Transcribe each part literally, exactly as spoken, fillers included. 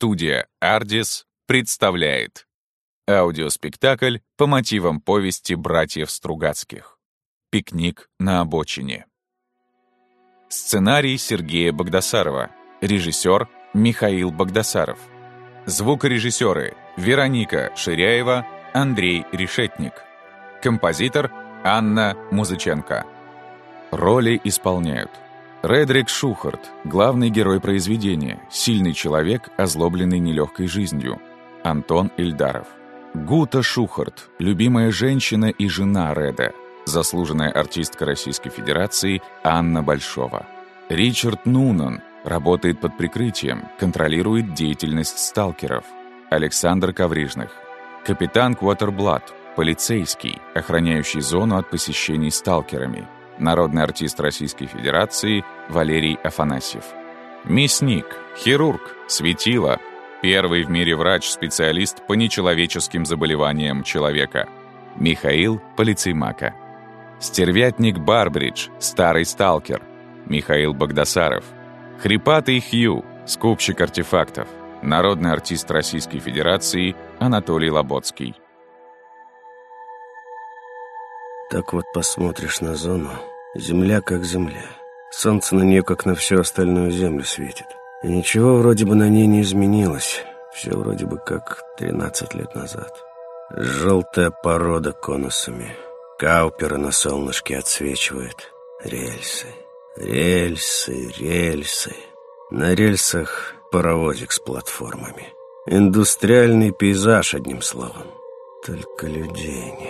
Студия «Ардис» представляет аудиоспектакль по мотивам повести братьев Стругацких «Пикник на обочине». Сценарий Сергея Багдасарова. Режиссер Михаил Багдасаров. Звукорежиссеры Вероника Ширяева, Андрей Решетник. Композитор Анна Музыченко. Роли исполняют Редрик Шухарт, главный герой произведения, сильный человек, озлобленный нелегкой жизнью, Антон Ильдаров. Гута Шухарт, любимая женщина и жена Реда, заслуженная артистка Российской Федерации Анна Большова. Ричард Нунан, работает под прикрытием, контролирует деятельность сталкеров, Александр Коврижных. Капитан Квотерблат, полицейский, охраняющий зону от посещений сталкерами, народный артист Российской Федерации Валерий Афанасьев. Мясник, хирург, светило, первый в мире врач-специалист по нечеловеческим заболеваниям человека Михаил Полицеймака. Стервятник Барбридж, старый сталкер Михаил Багдасаров. Хрипатый Хью, скупщик артефактов, народный артист Российской Федерации Анатолий Лоботский. Так вот посмотришь на зону, земля как земля. Солнце на нее, как на всю остальную землю, светит. И ничего вроде бы на ней не изменилось. Все вроде бы как тринадцать лет назад. Желтая порода конусами. Кауперы на солнышке отсвечивают. Рельсы, рельсы, рельсы. На рельсах паровозик с платформами. Индустриальный пейзаж, одним словом. Только людей нет.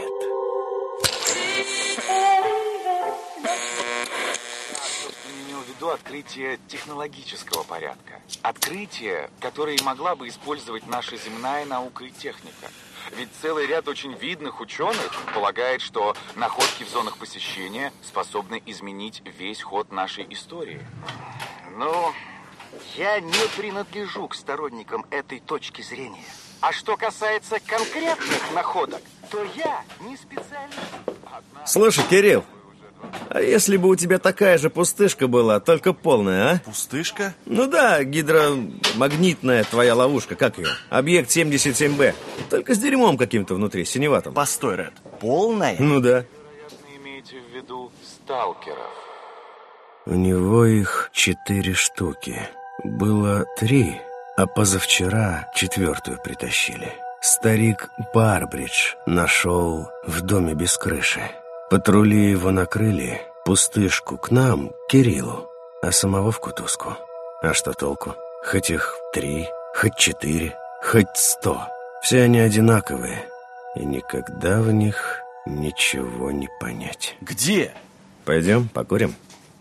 Открытие технологического порядка. Открытие, которое могла бы использовать наша земная наука и техника. Ведь целый ряд очень видных ученых полагает, что находки в зонах посещения способны изменить весь ход нашей истории. Ну, я не принадлежу к сторонникам этой точки зрения. А что касается конкретных находок, то я не специалист. Слушай, Кирилл, а если бы у тебя такая же пустышка была, только полная, а? Пустышка? Ну да, гидромагнитная твоя ловушка, как ее? Объект семьдесят семь бэ. Только с дерьмом каким-то внутри, синеватым. Постой, Ред, полная? Ну да. Вероятно, имеете в виду сталкеров. У него их четыре штуки. Было три, а позавчера четвертую притащили. Старик Барбридж нашел в доме без крыши. Патрули его накрыли, пустышку к нам, Кириллу, а самого в кутузку. А что толку? Хоть их три, хоть четыре, хоть сто. Все они одинаковые, и никогда в них ничего не понять. Где? Пойдем, покурим.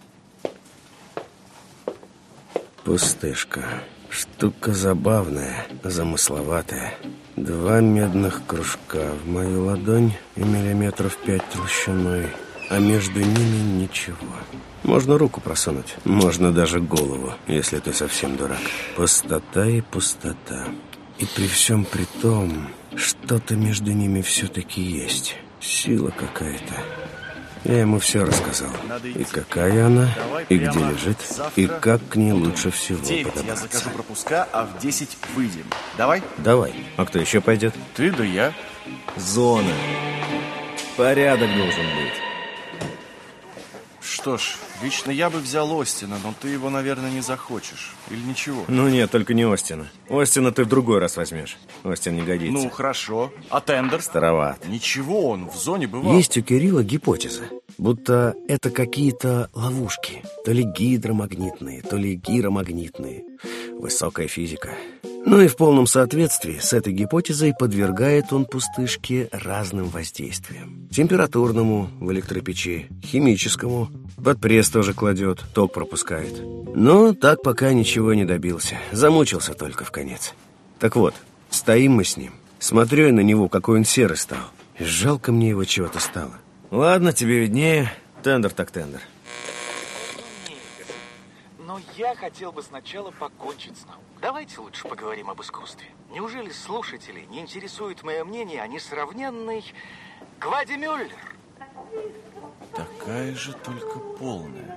Пустышка. Штука забавная, замысловатая. Два медных кружка в мою ладонь и миллиметров пять толщиной, а между ними ничего. Можно руку просунуть, можно даже голову, если ты совсем дурак. Пустота и пустота. И при всем при том, что-то между ними все-таки есть. Сила какая-то. Я ему все рассказал. И какая она, и где лежит, и как к ней лучше всего подобраться. Я закажу пропуска, а в десять выйдем. Давай? Давай. А кто еще пойдет? Ты да я. Зона. Порядок должен быть. Что ж, лично я бы взял Остина, но ты его, наверное, не захочешь. Или ничего? Ну нет, только не Остина. Остина ты в другой раз возьмешь. Остин не годится. Ну, хорошо. А Тендер? Староват. Ничего, он в зоне бывал. Есть у Кирилла гипотеза, будто это какие-то ловушки. То ли гидромагнитные, то ли гиромагнитные. Высокая физика. Ну и в полном соответствии с этой гипотезой подвергает он пустышке разным воздействиям. Температурному в электропечи, химическому, под пресс тоже кладет, ток пропускает. Но так пока ничего не добился. Замучился только в конец. Так вот, стоим мы с ним. Смотрю я на него, какой он серый стал. И жалко мне его чего-то стало. Ладно, тебе виднее. Тендер так тендер. Но я хотел бы сначала покончить с наукой. Давайте лучше поговорим об искусстве. Неужели слушателей не интересует мое мнение о несравненной Глади Мюллер? Такая же, только полная.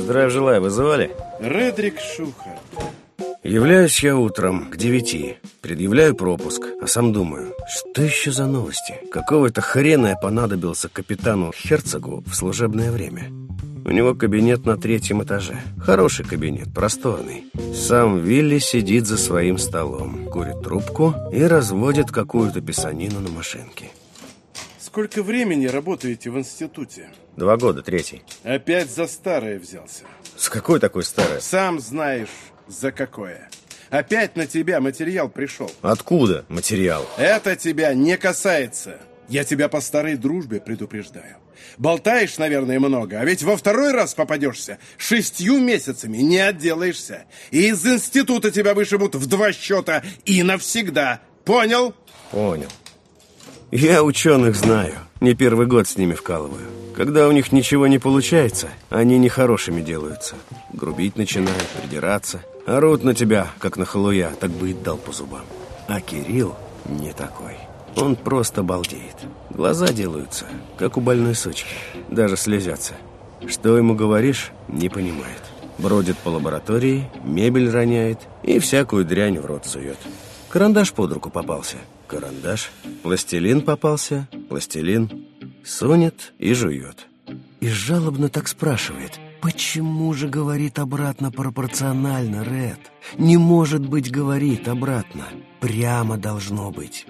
Здравия желаю, вызывали? Редрик Шухарт. Являюсь я утром к девяти, предъявляю пропуск, а сам думаю, что еще за новости? Какого-то хрена я понадобился капитану Херцогу в служебное время. У него кабинет на третьем этаже. Хороший кабинет, просторный. Сам Вилли сидит за своим столом, курит трубку и разводит какую-то писанину на машинке. Сколько времени работаете в институте? Два года, третий. Опять за старое взялся. С какой такой старой? Сам знаешь, за какое. Опять на тебя материал пришел. Откуда материал? Это тебя не касается. Я тебя по старой дружбе предупреждаю. Болтаешь, наверное, много, а ведь во второй раз попадешься, шестью месяцами не отделаешься. И из института тебя вышибут в два счета и навсегда. Понял? Понял. Я ученых знаю. Не первый год с ними вкалываю. Когда у них ничего не получается, они нехорошими делаются. Грубить начинают, придираться. Орут на тебя, как на халуя, так бы и дал по зубам. А Кирилл не такой. Он просто балдеет. Глаза делаются, как у больной сучки. Даже слезятся. Что ему говоришь, не понимает. Бродит по лаборатории, мебель роняет и всякую дрянь в рот сует. Карандаш под руку попался. Карандаш. Пластилин попался. Пластилин. Сунет и жует. И жалобно так спрашивает. Почему же говорит обратно пропорционально, Ред? Не может быть, говорит обратно. Прямо должно быть.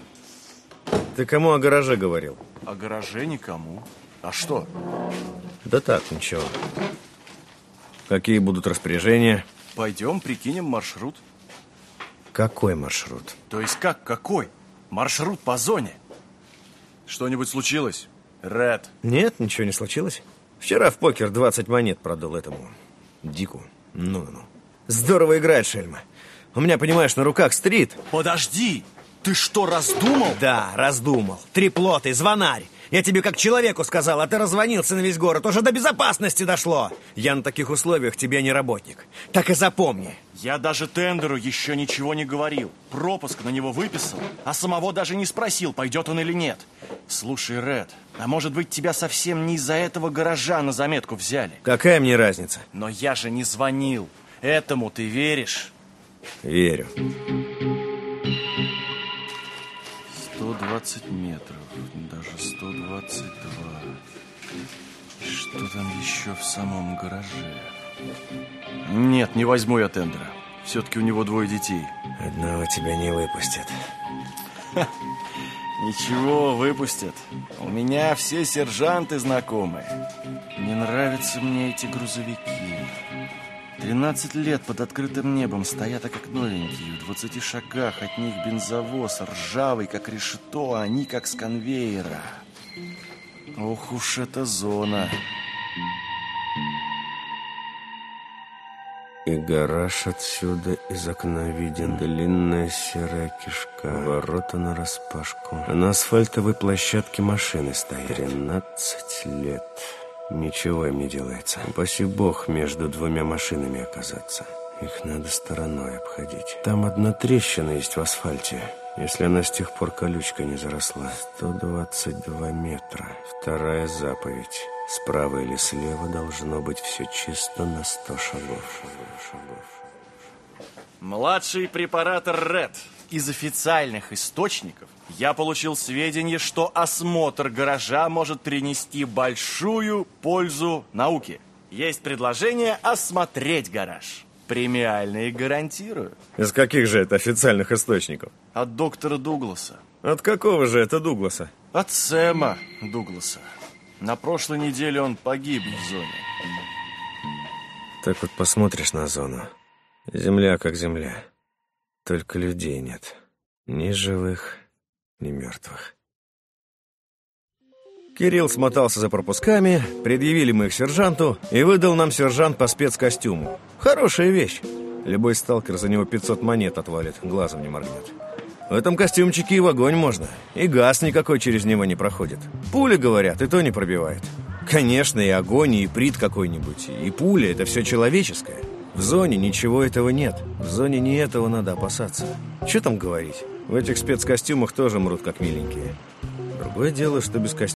Ты кому о гараже говорил? О гараже никому. А что? Да так, ничего. Какие будут распоряжения? Пойдем прикинем маршрут. Какой маршрут? То есть как какой? Маршрут по зоне. Что-нибудь случилось? Ред. Нет, ничего не случилось. Вчера в покер двадцать монет продал этому Дику. Ну-ну. Здорово играет, шельма. У меня, понимаешь, на руках стрит. Подожди! Ты что, раздумал? Да, раздумал. Триплоты, звонарь. Я тебе как человеку сказал, а ты раззвонился на весь город. Уже до безопасности дошло. Я на таких условиях тебе не работник. Так и запомни. Я даже тендеру еще ничего не говорил. Пропуск на него выписал, а самого даже не спросил, пойдет он или нет. Слушай, Ред, а может быть тебя совсем не из-за этого гаража на заметку взяли? Какая мне разница? Но я же не звонил. Этому ты веришь? Верю. сто двадцать метров, даже сто двадцать два. Что там еще в самом гараже? Нет, не возьму я тендера. Все-таки у него двое детей. Одного тебя не выпустят. Ничего, выпустят. У меня все сержанты знакомые. Не нравятся мне эти грузовики. Тринадцать лет под открытым небом стоят, а как новенькие. В двадцати шагах от них бензовоз, ржавый, как решето, а они как с конвейера. Ох уж эта зона. И гараж отсюда из окна виден. Длинная серая кишка. Ворота нараспашку. А на асфальтовой площадке машины стоят. Тринадцать лет. Ничего им не делается. Упаси бог между двумя машинами оказаться. Их надо стороной обходить. Там одна трещина есть в асфальте. Если она с тех пор колючкой не заросла. сто двадцать два метра. Вторая заповедь. Справа или слева должно быть все чисто на сто шагов. Младший препаратор Ред. Из официальных источников я получил сведения, что осмотр гаража может принести большую пользу науке. Есть предложение осмотреть гараж. Премиальные гарантирую. Из каких же это официальных источников? От доктора Дугласа. От какого же это Дугласа? От Сэма Дугласа. На прошлой неделе он погиб в зоне. Так вот посмотришь на зону. Земля как земля. Только людей нет. Ни живых, ни мертвых. Кирилл смотался за пропусками, предъявили мы их сержанту, и выдал нам сержант по спецкостюму. Хорошая вещь. Любой сталкер за него пятьсот монет отвалит, глазом не моргнет. В этом костюмчике и в огонь можно, и газ никакой через него не проходит. Пули, говорят, и то не пробивает. Конечно, и огонь, и иприт какой-нибудь, и пуля — это все человеческое. В зоне ничего этого нет. В зоне не этого надо опасаться. Что там говорить? В этих спецкостюмах тоже мрут как миленькие. Другое дело, что без костюма